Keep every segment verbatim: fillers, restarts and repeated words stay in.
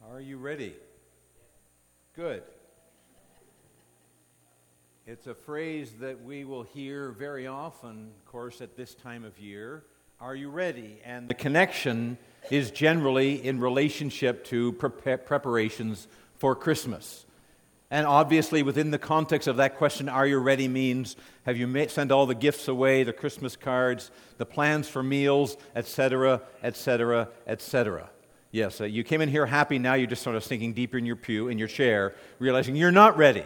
Are you ready? Good. It's a phrase that we will hear very often, of course, at this time of year. Are you ready? And the connection is generally in relationship to pre- preparations for Christmas. And obviously, within the context of that question, are you ready, means have you made, sent all the gifts away, the Christmas cards, the plans for meals, et cetera, et cetera, et cetera. Yes, uh, you came in here happy, now you're just sort of sinking deeper in your pew, in your chair, realizing you're not ready.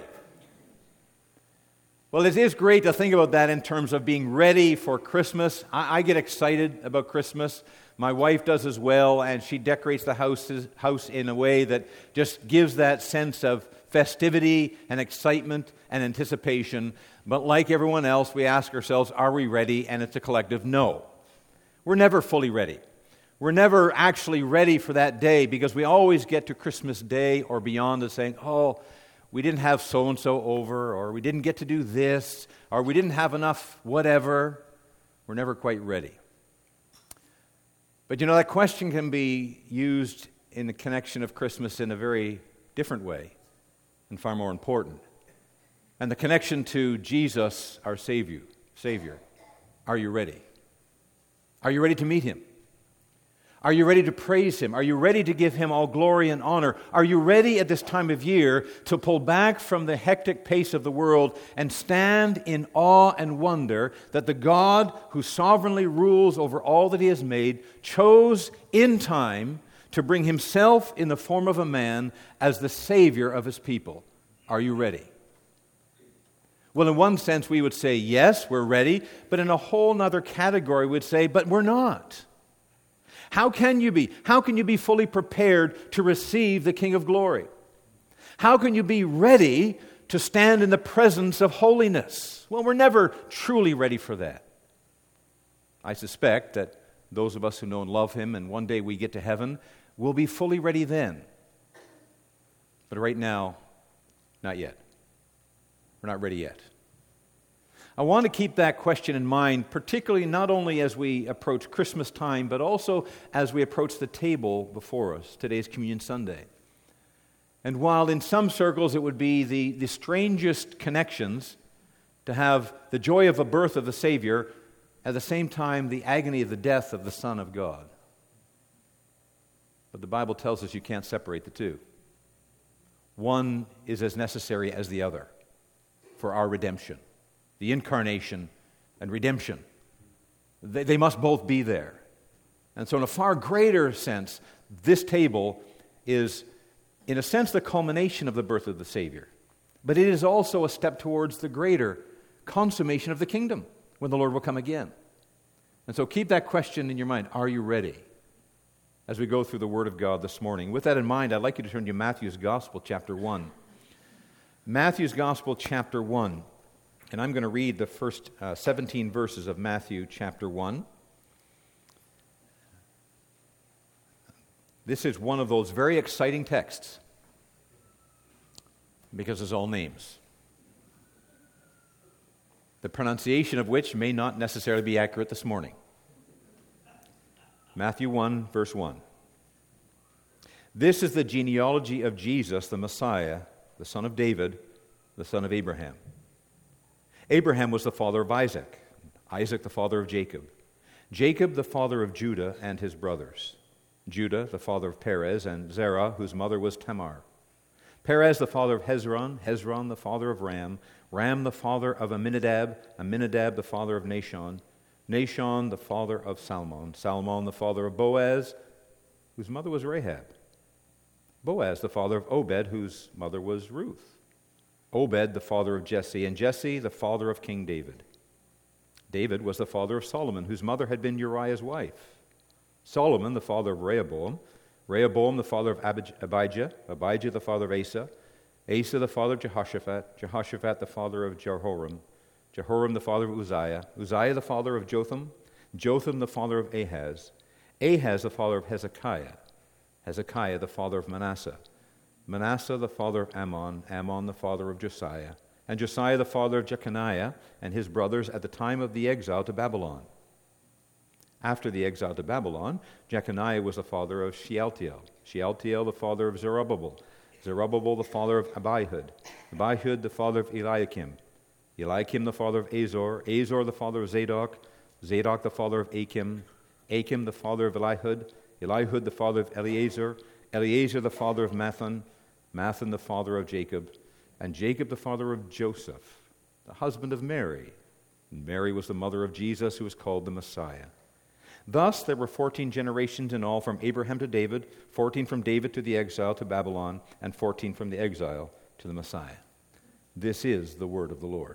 Well, it is great to think about that in terms of being ready for Christmas. I, I get excited about Christmas. My wife does as well, and she decorates the house, house in a way that just gives that sense of festivity and excitement and anticipation. But like everyone else, we ask ourselves, are we ready? And it's a collective no. We're never fully ready. We're never actually ready for that day because we always get to Christmas Day or beyond and saying, oh, we didn't have so-and-so over, or we didn't get to do this, or we didn't have enough whatever. We're never quite ready. But you know, that question can be used in the connection of Christmas in a very different way and far more important. And the connection to Jesus, our Savior. Savior. Are you ready? Are you ready to meet Him? Are you ready to praise Him? Are you ready to give Him all glory and honor? Are you ready at this time of year to pull back from the hectic pace of the world and stand in awe and wonder that the God who sovereignly rules over all that He has made chose in time to bring Himself in the form of a man as the Savior of His people? Are you ready? Well, in one sense, we would say, yes, we're ready, but in a whole other category, we'd say, but we're not. How can you be? How can you be fully prepared to receive the King of Glory? How can you be ready to stand in the presence of holiness? Well, we're never truly ready for that. I suspect that those of us who know and love Him, and one day we get to heaven, will be fully ready then. But right now, not yet. We're not ready yet. I want to keep that question in mind, particularly not only as we approach Christmas time, but also as we approach the table before us. Today's Communion Sunday. And while in some circles it would be the, the strangest connections to have the joy of the birth of the Savior, at the same time the agony of the death of the Son of God. But the Bible tells us you can't separate the two. One is as necessary as the other for our redemption. The incarnation and redemption. They, they must both be there. And so in a far greater sense, this table is, in a sense, the culmination of the birth of the Savior. But it is also a step towards the greater consummation of the kingdom, when the Lord will come again. And so keep that question in your mind. Are you ready? As we go through the Word of God this morning. With that in mind, I'd like you to turn to Matthew's Gospel, chapter one. Matthew's Gospel, chapter one. And I'm going to read the first uh, seventeen verses of Matthew chapter one. This is one of those very exciting texts because it's all names, the pronunciation of which may not necessarily be accurate this morning. Matthew one, verse one. This is the genealogy of Jesus, the Messiah, the son of David, the son of Abraham. Abraham was the father of Isaac, Isaac the father of Jacob, Jacob the father of Judah and his brothers, Judah the father of Perez and Zerah, whose mother was Tamar, Perez the father of Hezron, Hezron the father of Ram, Ram the father of Amminadab, Amminadab the father of Nahshon, Nahshon the father of Salmon, Salmon the father of Boaz, whose mother was Rahab, Boaz the father of Obed, whose mother was Ruth, Obed, the father of Jesse, and Jesse, the father of King David. David was the father of Solomon, whose mother had been Uriah's wife. Solomon, the father of Rehoboam. Rehoboam, the father of Abijah. Abijah, the father of Asa. Asa, the father of Jehoshaphat. Jehoshaphat, the father of Jehoram. Jehoram, the father of Uzziah. Uzziah, the father of Jotham. Jotham, the father of Ahaz. Ahaz, the father of Hezekiah. Hezekiah, the father of Manasseh. Manasseh the father of Ammon, Ammon the father of Josiah, and Josiah the father of Jeconiah and his brothers at the time of the exile to Babylon. After the exile to Babylon, Jeconiah was the father of Shealtiel. Shealtiel, the father of Zerubbabel. Zerubbabel, the father of Abihud. Abihud, the father of Eliakim. Eliakim, the father of Azor. Azor, the father of Zadok. Zadok, the father of Achim. Achim, the father of Elihud. Elihud, the father of Eleazar. Eleazar, the father of Mathan. Mathan, the father of Jacob. And Jacob, the father of Joseph, the husband of Mary. And Mary was the mother of Jesus, who was called the Messiah. Thus, there were fourteen generations in all from Abraham to David, fourteen from David to the exile to Babylon, and fourteen from the exile to the Messiah. This is the word of the Lord.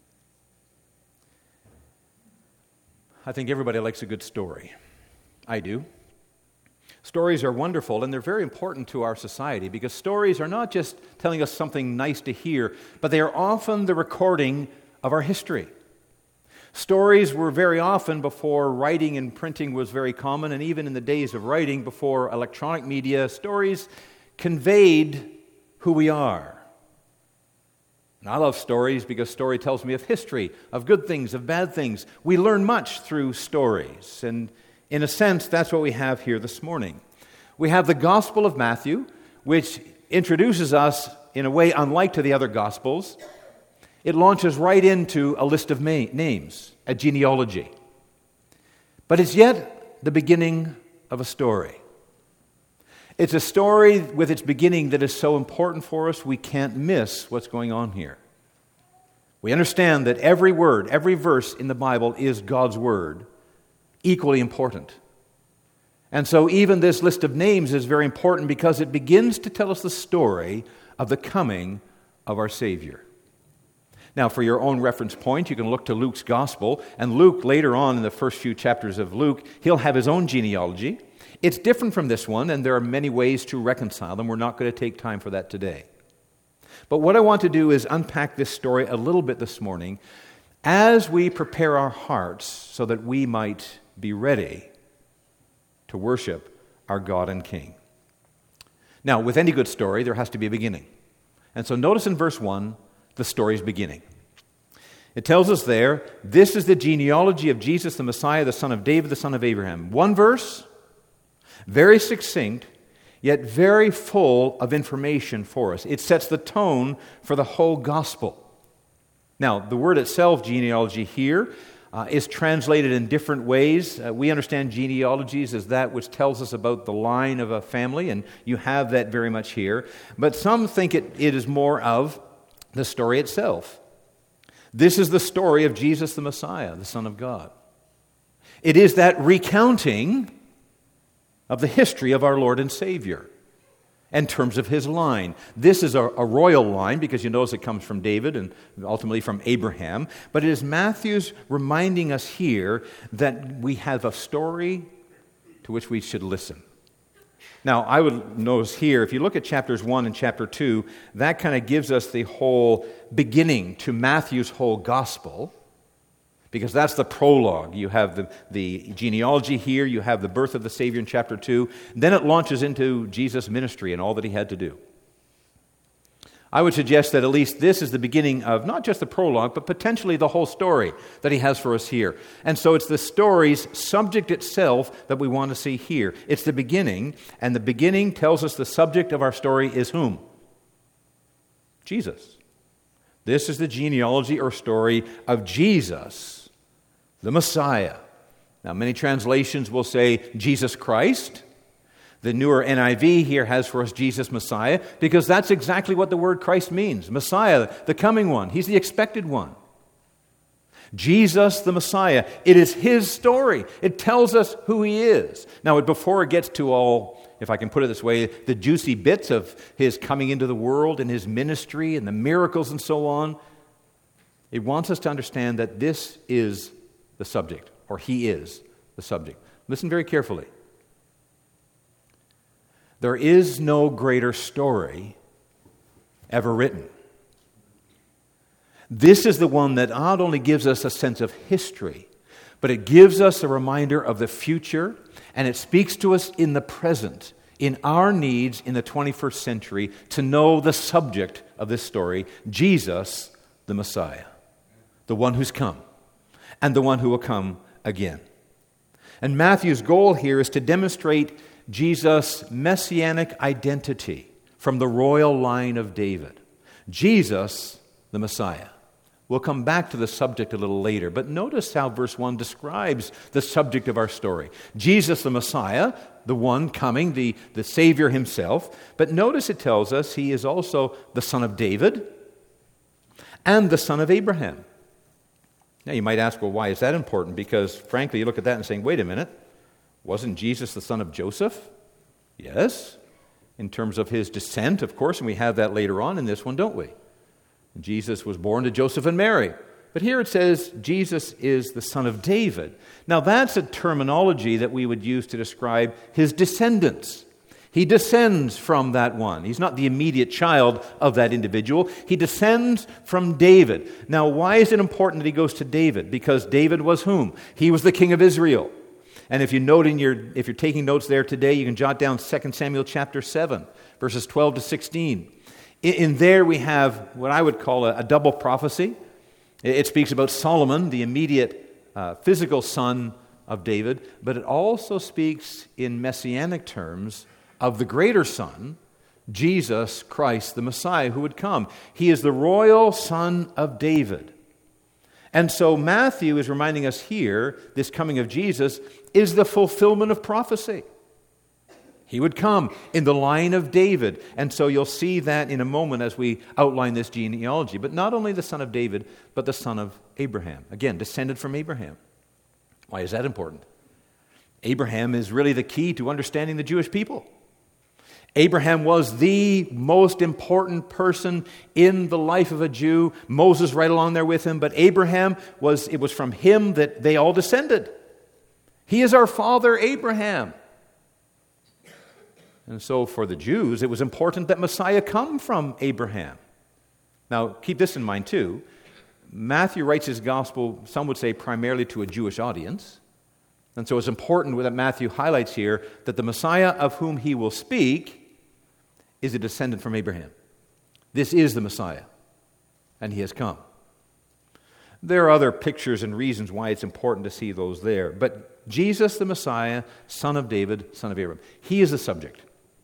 I think everybody likes a good story. I do. Stories are wonderful, and they're very important to our society because stories are not just telling us something nice to hear, but they are often the recording of our history. Stories were very often, before writing and printing was very common, and even in the days of writing before electronic media, stories conveyed who we are. And I love stories because story tells me of history, of good things, of bad things. We learn much through stories, and in a sense, that's what we have here this morning. We have the Gospel of Matthew, which introduces us in a way unlike to the other Gospels. It launches right into a list of ma- names, a genealogy. But it's yet the beginning of a story. It's a story with its beginning that is so important for us we can't miss what's going on here. We understand that every word, every verse in the Bible is God's word, equally important. And so even this list of names is very important because it begins to tell us the story of the coming of our Savior. Now, for your own reference point, you can look to Luke's Gospel, and Luke, later on in the first few chapters of Luke, he'll have his own genealogy. It's different from this one, and there are many ways to reconcile them. We're not going to take time for that today. But what I want to do is unpack this story a little bit this morning as we prepare our hearts so that we might be ready to worship our God and King. Now, with any good story, there has to be a beginning. And so notice in verse one, the story's beginning. It tells us there, this is the genealogy of Jesus the Messiah, the son of David, the son of Abraham. One verse, very succinct, yet very full of information for us. It sets the tone for the whole gospel. Now, the word itself, genealogy here, uh, is translated in different ways. Uh, we understand genealogies as that which tells us about the line of a family, and you have that very much here. But some think it, it is more of the story itself. This is the story of Jesus the Messiah, the Son of God. It is that recounting of the history of our Lord and Savior in terms of his line. This is a, a royal line because you notice it comes from David and ultimately from Abraham. But it is Matthew's reminding us here that we have a story to which we should listen. Now, I would notice here, if you look at chapters one and chapter two, that kind of gives us the whole beginning to Matthew's whole gospel, because that's the prologue. You have the, the genealogy here, you have the birth of the Savior in chapter two, then it launches into Jesus' ministry and all that he had to do. I would suggest that at least this is the beginning of not just the prologue, but potentially the whole story that he has for us here. And so it's the story's subject itself that we want to see here. It's the beginning, and the beginning tells us the subject of our story is whom? Jesus. This is the genealogy or story of Jesus, the Messiah. Now, many translations will say Jesus Christ. The newer N I V here has for us Jesus Messiah, because that's exactly what the word Christ means. Messiah, the coming one. He's the expected one. Jesus the Messiah. It is his story. It tells us who he is. Now, before it gets to all, if I can put it this way, the juicy bits of his coming into the world and his ministry and the miracles and so on, it wants us to understand that this is the subject, or he is the subject. Listen very carefully. There is no greater story ever written. This is the one that not only gives us a sense of history, but it gives us a reminder of the future, and it speaks to us in the present, in our needs in the twenty-first century, to know the subject of this story, Jesus, the Messiah, the one who's come, and the one who will come again. And Matthew's goal here is to demonstrate Jesus' messianic identity from the royal line of David. Jesus, the Messiah. We'll come back to the subject a little later, but notice how verse one describes the subject of our story. Jesus, the Messiah, the one coming, the, the Savior himself. But notice it tells us he is also the son of David and the son of Abraham. Now you might ask, well, why is that important? Because frankly, you look at that and saying, wait a minute, wasn't Jesus the son of Joseph? Yes, in terms of his descent, of course, and we have that later on in this one, don't we? Jesus was born to Joseph and Mary. But here it says Jesus is the son of David. Now that's a terminology that we would use to describe his descendants. He descends from that one. He's not the immediate child of that individual. He descends from David. Now why is it important that he goes to David? Because David was whom? He was the king of Israel. And if you note in your, if you're taking notes there today, you can jot down Second Samuel chapter seven, verses twelve to sixteen. In there we have what I would call a, a double prophecy. It speaks about Solomon, the immediate uh, physical son of David, but it also speaks in messianic terms of the greater son, Jesus Christ, the Messiah, who would come. He is the royal son of David. And so Matthew is reminding us here, this coming of Jesus is the fulfillment of prophecy. He would come in the line of David. And so you'll see that in a moment as we outline this genealogy. But not only the son of David, but the son of Abraham. Again, descended from Abraham. Why is that important? Abraham is really the key to understanding the Jewish people. Abraham was the most important person in the life of a Jew. Moses right along there with him. But Abraham, was it was from him that they all descended. He is our father Abraham. And so for the Jews, it was important that Messiah come from Abraham. Now, keep this in mind too. Matthew writes his gospel, some would say, primarily to a Jewish audience. And so it's important that Matthew highlights here that the Messiah of whom he will speak is a descendant from Abraham. This is the Messiah, and he has come. There are other pictures and reasons why it's important to see those there. But Jesus, the Messiah, son of David, son of Abraham, he is the subject.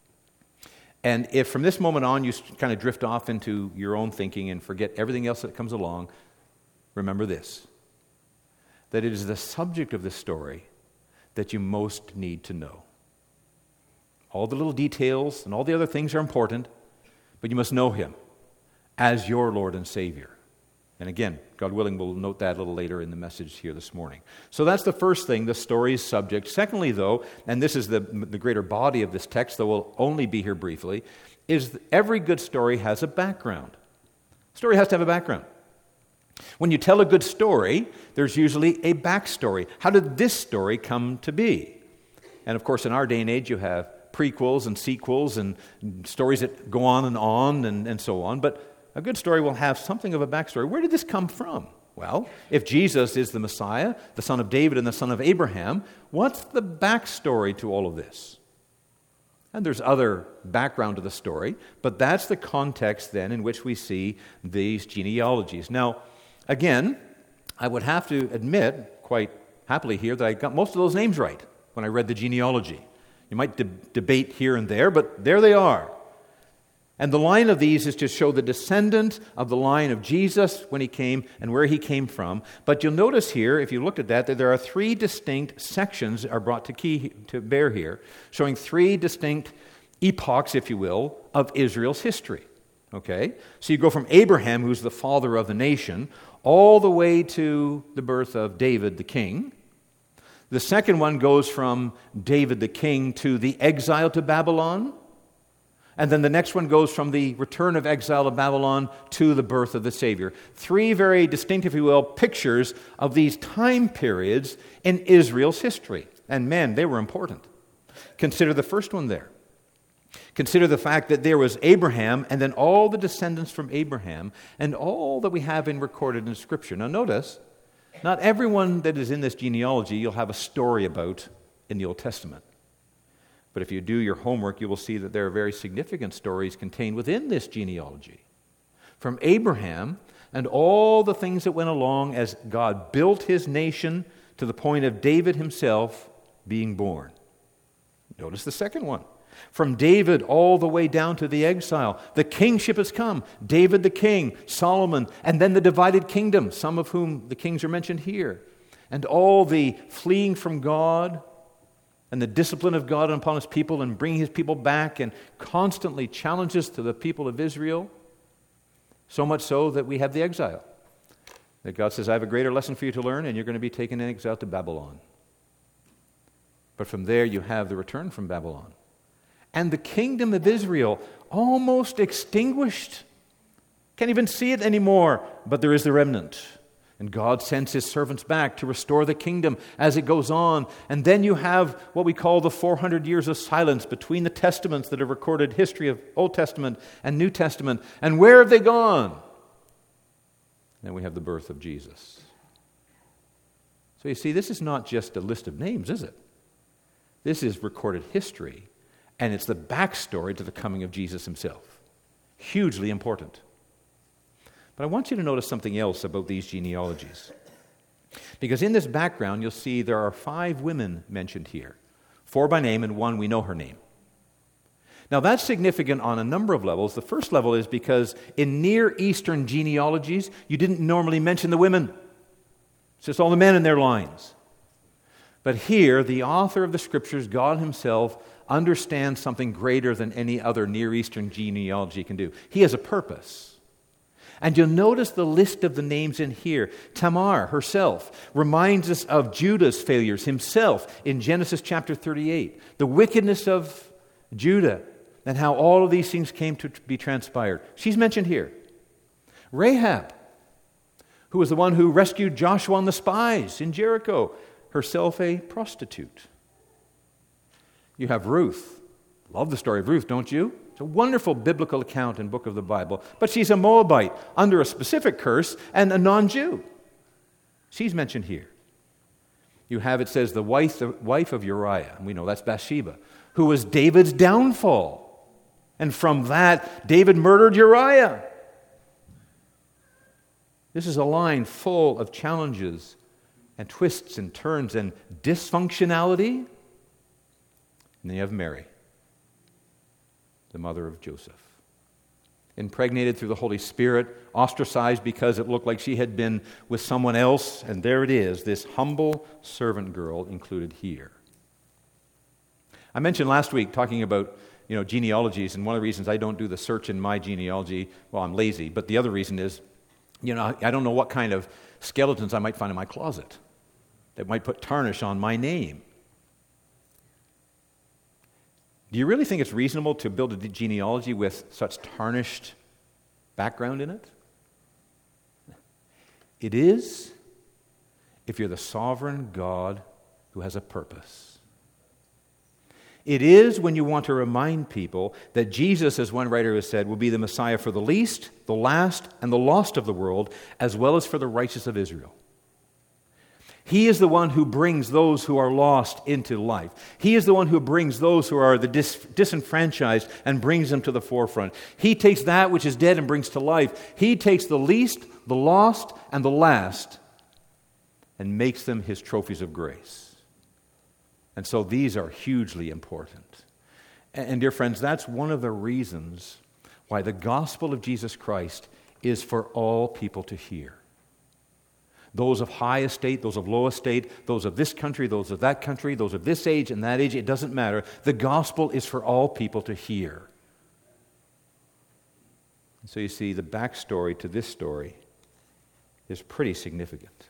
And if from this moment on you kind of drift off into your own thinking and forget everything else that comes along, remember this, that it is the subject of this story that you most need to know. All the little details and all the other things are important, but you must know him as your Lord and Savior. And again, God willing, we'll note that a little later in the message here this morning. So that's the first thing, the story's subject. Secondly, though, and this is the, the greater body of this text, though we'll only be here briefly, is every good story has a background. Story has to have a background. When you tell a good story, there's usually a backstory. How did this story come to be? And of course, in our day and age, you have prequels and sequels and stories that go on and on and, and so on. But a good story will have something of a backstory. Where did this come from? Well, if Jesus is the Messiah, the son of David and the son of Abraham, what's the backstory to all of this? And there's other background to the story, but that's the context then in which we see these genealogies. Now, again, I would have to admit quite happily here that I got most of those names right when I read the genealogy. You might de- debate here and there, but there they are. And the line of these is to show the descendant of the line of Jesus when he came and where he came from. But you'll notice here, if you looked at that, that there are three distinct sections are brought to key to bear here, showing three distinct epochs, if you will, of Israel's history. Okay? So you go from Abraham, who's the father of the nation, all the way to the birth of David the king. The second one goes from David the king to the exile to Babylon. And then the next one goes from the return of exile to Babylon to the birth of the Savior. Three very distinct, if you will, pictures of these time periods in Israel's history. And man, they were important. Consider the first one there. Consider the fact that there was Abraham and then all the descendants from Abraham and all that we have in recorded in Scripture. Now notice, not everyone that is in this genealogy you'll have a story about in the Old Testament. But if you do your homework, you will see that there are very significant stories contained within this genealogy. From Abraham and all the things that went along as God built his nation to the point of David himself, being born. Notice the second one. From David all the way down to the exile, the kingship has come. David the king, Solomon, and then the divided kingdom, some of whom the kings are mentioned here. And all the fleeing from God and the discipline of God upon his people and bringing his people back and constantly challenges to the people of Israel. So much so that we have the exile. That God says, I have a greater lesson for you to learn, and you're going to be taken in exile to Babylon. But from there you have the return from Babylon. And the kingdom of Israel almost extinguished. Can't even see it anymore, but there is the remnant. And God sends his servants back to restore the kingdom as it goes on. And then you have what we call the four hundred years of silence between the testaments that have recorded history of Old Testament and New Testament. And where have they gone? Then we have the birth of Jesus. So you see, this is not just a list of names, is it? This is recorded history, and it's the backstory to the coming of Jesus himself. Hugely important. But I want you to notice something else about these genealogies. Because in this background, you'll see there are five women mentioned here. Four by name, and one we know her name. Now that's significant on a number of levels. The first level is because in Near Eastern genealogies, you didn't normally mention the women. It's just all the men in their lines. But here, the author of the Scriptures, God himself, understands something greater than any other Near Eastern genealogy can do. He has a purpose. And you'll notice the list of the names in here. Tamar herself reminds us of Judah's failures himself in Genesis chapter thirty-eight. The wickedness of Judah and how all of these things came to be transpired. She's mentioned here. Rahab, who was the one who rescued Joshua and the spies in Jericho, herself a prostitute. You have Ruth. Love the story of Ruth, don't you? It's a wonderful biblical account in book of the Bible. But she's a Moabite under a specific curse and a non-Jew. She's mentioned here. You have, it says, the wife, the wife of Uriah. And we know that's Bathsheba, who was David's downfall. And from that, David murdered Uriah. This is a line full of challenges and twists and turns and dysfunctionality. And then you have Mary, the mother of Joseph. Impregnated through the Holy Spirit, ostracized because it looked like she had been with someone else, and there it is, this humble servant girl included here. I mentioned last week talking about, you know, genealogies, and one of the reasons I don't do the search in my genealogy, well, I'm lazy, but the other reason is, you know, I don't know what kind of skeletons I might find in my closet that might put tarnish on my name. Do you really think it's reasonable to build a genealogy with such tarnished background in it? It is if you're the sovereign God who has a purpose. It is when you want to remind people that Jesus, as one writer has said, will be the Messiah for the least, the last, and the lost of the world, as well as for the righteous of Israel. He is the one who brings those who are lost into life. He is the one who brings those who are the dis- disenfranchised and brings them to the forefront. He takes that which is dead and brings to life. He takes the least, the lost, and the last and makes them his trophies of grace. And so these are hugely important. And, and dear friends, that's one of the reasons why the gospel of Jesus Christ is for all people to hear. Those of high estate, those of low estate, those of this country, those of that country, those of this age and that age, it doesn't matter. The gospel is for all people to hear. And so you see, the backstory to this story is pretty significant.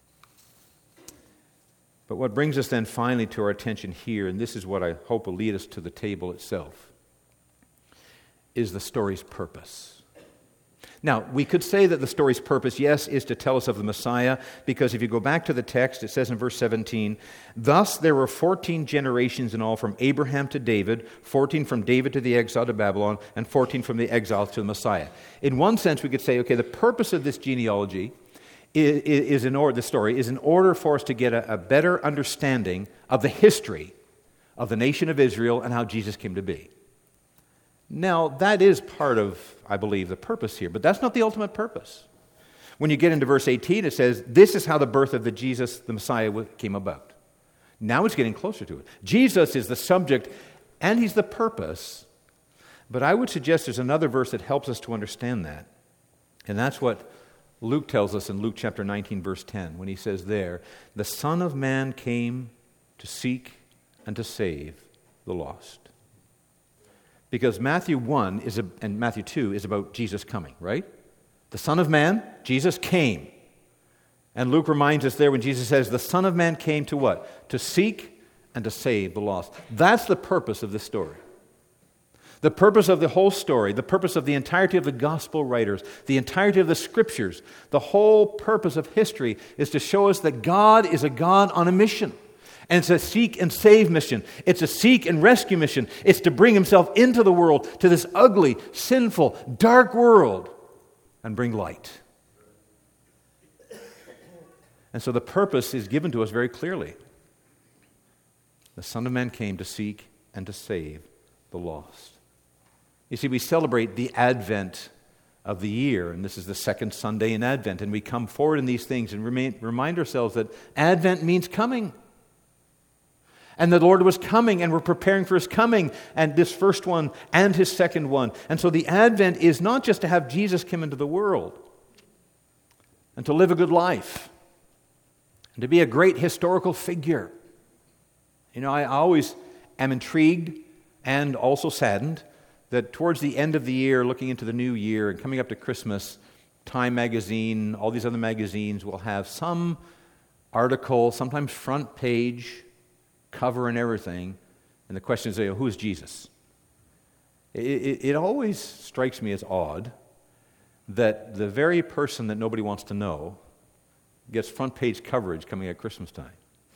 But what brings us then finally to our attention here, and this is what I hope will lead us to the table itself, is the story's purpose. Now, we could say that the story's purpose, yes, is to tell us of the Messiah, because if you go back to the text, it says in verse seventeen, thus there were fourteen generations in all from Abraham to David, fourteen from David to the exile to Babylon, and fourteen from the exile to the Messiah. In one sense, we could say, okay, the purpose of this genealogy is, is in order, the story is in order for us to get a, a better understanding of the history of the nation of Israel and how Jesus came to be. Now, that is part of, I believe, the purpose here, but that's not the ultimate purpose. When you get into verse eighteen, it says, this is how the birth of the Jesus, the Messiah, came about. Now it's getting closer to it. Jesus is the subject and he's the purpose. But I would suggest there's another verse that helps us to understand that. And that's what Luke tells us in Luke chapter nineteen, verse ten, when he says there, the Son of Man came to seek and to save the lost. Because Matthew one is a, and Matthew two is about Jesus coming, right? The Son of Man, Jesus came. And Luke reminds us there when Jesus says, the Son of Man came to what? To seek and to save the lost. That's the purpose of this story. The purpose of the whole story, the purpose of the entirety of the gospel writers, the entirety of the scriptures, the whole purpose of history is to show us that God is a God on a mission. And it's a seek and save mission. It's a seek and rescue mission. It's to bring himself into the world, to this ugly, sinful, dark world, and bring light. And so the purpose is given to us very clearly. The Son of Man came to seek and to save the lost. You see, we celebrate the Advent of the year, and this is the second Sunday in Advent, and we come forward in these things and remain, remind ourselves that Advent means coming. And the Lord was coming, and we're preparing for his coming, and this first one and his second one. And so the Advent is not just to have Jesus come into the world and to live a good life and to be a great historical figure. You know, I always am intrigued and also saddened that towards the end of the year, looking into the new year and coming up to Christmas, Time magazine, all these other magazines will have some article, sometimes front page, cover and everything, and the question is, who is Jesus? It, it, it always strikes me as odd that the very person that nobody wants to know gets front page coverage coming at Christmas time.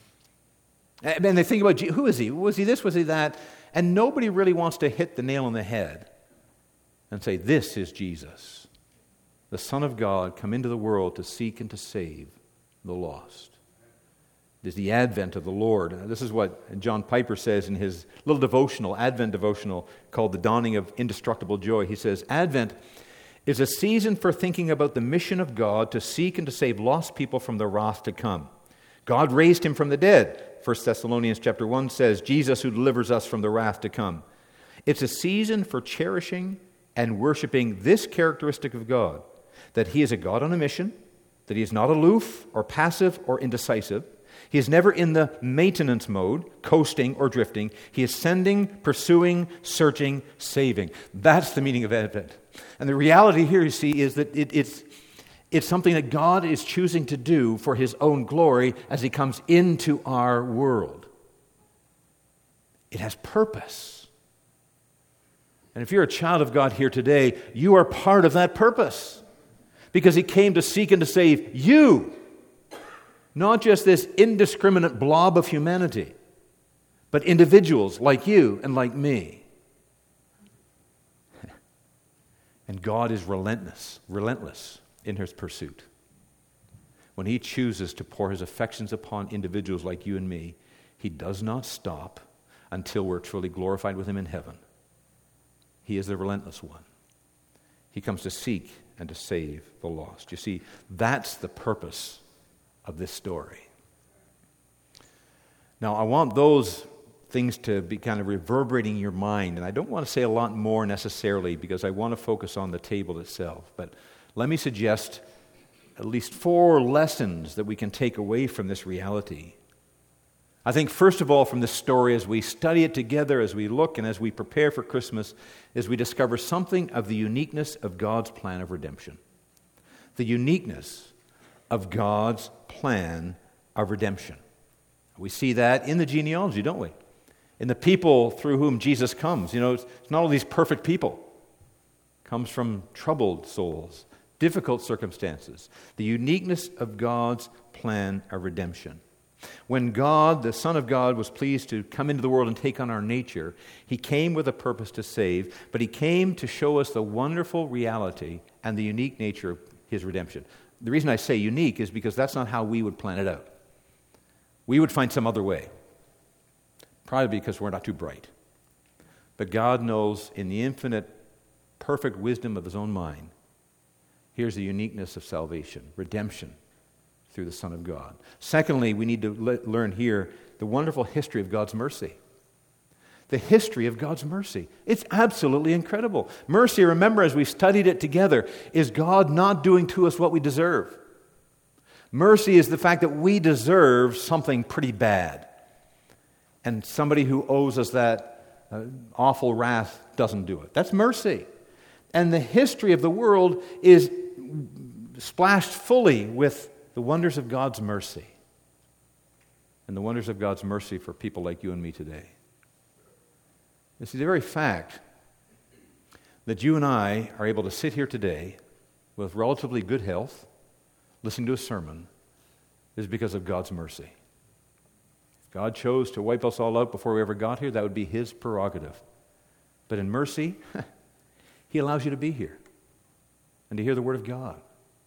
And they think about, who is he? Was he this? Was he that? And nobody really wants to hit the nail on the head and say, this is Jesus, the Son of God, come into the world to seek and to save the lost. It is the advent of the Lord. This is what John Piper says in his little devotional, Advent devotional, called The Dawning of Indestructible Joy. He says, Advent is a season for thinking about the mission of God to seek and to save lost people from the wrath to come. God raised him from the dead. First Thessalonians chapter one says, Jesus who delivers us from the wrath to come. It's a season for cherishing and worshiping this characteristic of God, that he is a God on a mission, that he is not aloof or passive or indecisive. He is never in the maintenance mode, coasting or drifting. He is sending, pursuing, searching, saving. That's the meaning of Advent. And the reality here, you see, is that it, it's It's something that God is choosing to do for his own glory as he comes into our world. It has purpose. And if you're a child of God here today, you are part of that purpose. Because he came to seek and to save you. Not just this indiscriminate blob of humanity, but individuals like you and like me. And God is relentless, relentless. in his pursuit. When he chooses to pour his affections upon individuals like you and me, he does not stop until we're truly glorified with him in heaven. He is the relentless one. He comes to seek and to save the lost. You see, that's the purpose of this story. Now, I want those things to be kind of reverberating in your mind, and I don't want to say a lot more necessarily because I want to focus on the table itself, but let me suggest at least four lessons that we can take away from this reality. I think, first of all, from this story, as we study it together, as we look and as we prepare for Christmas, is we discover something of the uniqueness of God's plan of redemption. The uniqueness of God's plan of redemption. We see that in the genealogy, don't we? In the people through whom Jesus comes. You know, it's not all these perfect people. It comes from troubled souls, difficult circumstances. The uniqueness of God's plan of redemption. When God, the Son of God, was pleased to come into the world and take on our nature, he came with a purpose to save, but he came to show us the wonderful reality and the unique nature of his redemption. The reason I say unique is because that's not how we would plan it out. We would find some other way, probably because we're not too bright. But God knows in the infinite, perfect wisdom of his own mind, here's the uniqueness of salvation, redemption, through the Son of God. Secondly, we need to le- learn here the wonderful history of God's mercy. The history of God's mercy. It's absolutely incredible. Mercy, remember, as we studied it together, is God not doing to us what we deserve. Mercy is the fact that we deserve something pretty bad. And somebody who owes us that uh, awful wrath doesn't do it. That's mercy. And the history of the world is splashed fully with the wonders of God's mercy. And the wonders of God's mercy for people like you and me today. You see, the very fact that you and I are able to sit here today with relatively good health, listening to a sermon, is because of God's mercy. If God chose to wipe us all out before we ever got here, that would be His prerogative. But in mercy, He allows you to be here and to hear the Word of God.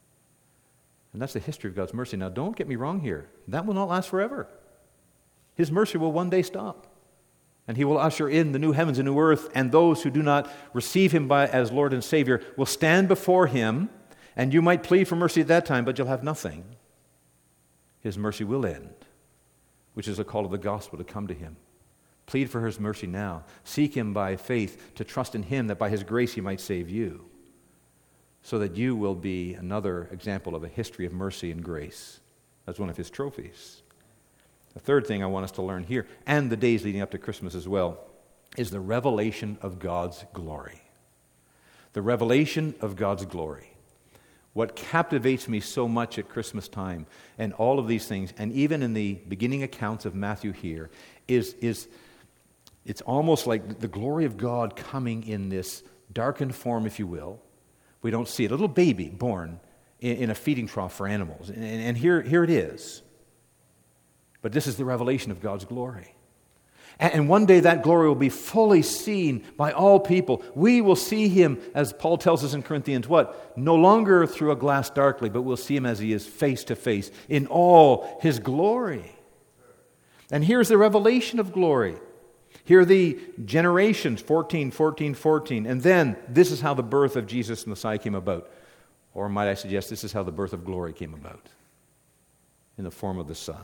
And that's the history of God's mercy. Now, don't get me wrong here. That will not last forever. His mercy will one day stop. And He will usher in the new heavens and new earth, and those who do not receive Him by, as Lord and Savior will stand before Him, and you might plead for mercy at that time, but you'll have nothing. His mercy will end, which is a call of the gospel to come to Him. Plead for His mercy now. Seek Him by faith, to trust in Him that by His grace He might save you, so that you will be another example of a history of mercy and grace. That's one of His trophies. The third thing I want us to learn here, and the days leading up to Christmas as well, is the revelation of God's glory. The revelation of God's glory. What captivates me so much at Christmas time, and all of these things, and even in the beginning accounts of Matthew here, is, is it's almost like the glory of God coming in this darkened form, if you will. We don't see it. A little baby born in, in a feeding trough for animals. And, and here, here it is. But this is the revelation of God's glory. And one day that glory will be fully seen by all people. We will see Him, as Paul tells us in Corinthians, what? No longer through a glass darkly, but we'll see Him as He is face to face in all His glory. And here's the revelation of glory. Here are the generations, fourteen, fourteen, fourteen. And then this is how the birth of Jesus Messiah came about. Or might I suggest this is how the birth of glory came about. In the form of the Son.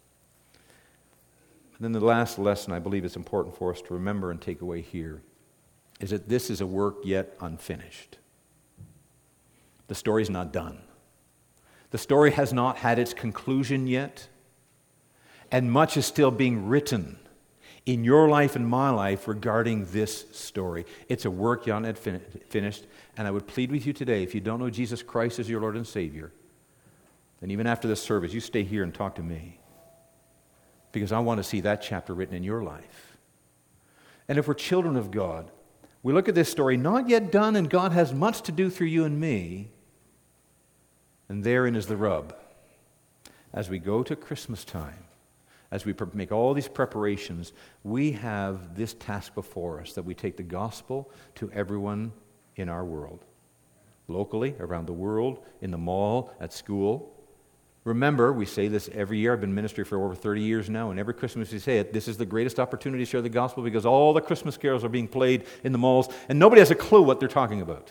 And then the last lesson I believe it's important for us to remember and take away here is that this is a work yet unfinished. The story's not done. The story has not had its conclusion yet, and much is still being written in your life and my life regarding this story. It's a work yet not fin- finished, and I would plead with you today, if you don't know Jesus Christ as your Lord and Savior, then even after this service, you stay here and talk to me. Because I want to see that chapter written in your life. And if we're children of God, we look at this story not yet done, and God has much to do through you and me. And therein is the rub. As we go to Christmas time, as we make all these preparations, we have this task before us, that we take the gospel to everyone in our world. Locally, around the world, in the mall, at school. Remember, we say this every year. I've been in ministry for over thirty years now, and every Christmas we say it. This is the greatest opportunity to share the gospel because all the Christmas carols are being played in the malls, and nobody has a clue what they're talking about.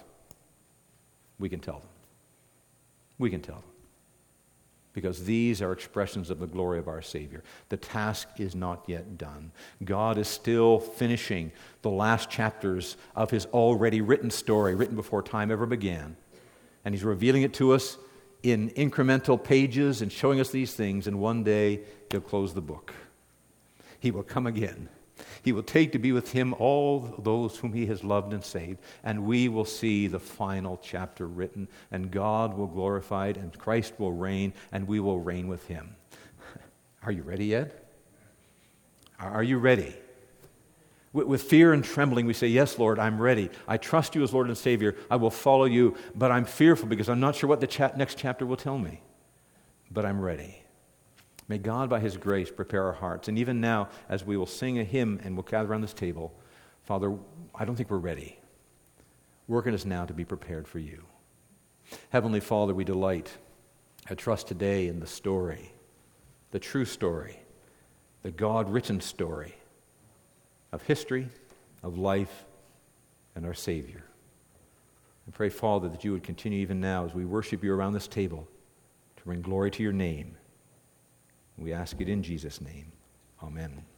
We can tell them. We can tell them. Because these are expressions of the glory of our Savior. The task is not yet done. God is still finishing the last chapters of His already written story, written before time ever began. And He's revealing it to us in incremental pages and showing us these things, and one day He'll close the book. He will come again. He will take to be with Him all those whom He has loved and saved, and we will see the final chapter written, and God will glorify it, and Christ will reign, and we will reign with Him. Are you ready yet? Are you ready? With fear and trembling, we say, yes, Lord, I'm ready. I trust You as Lord and Savior. I will follow You, but I'm fearful because I'm not sure what the cha- next chapter will tell me. But I'm ready. May God, by His grace, prepare our hearts. And even now, as we will sing a hymn and we'll gather around this table, Father, I don't think we're ready. Work in us now to be prepared for You. Heavenly Father, we delight, I trust today in the story, the true story, the God-written story of history, of life, and our Savior. I pray, Father, that You would continue even now as we worship You around this table to bring glory to your name. We ask it in Jesus' name. Amen.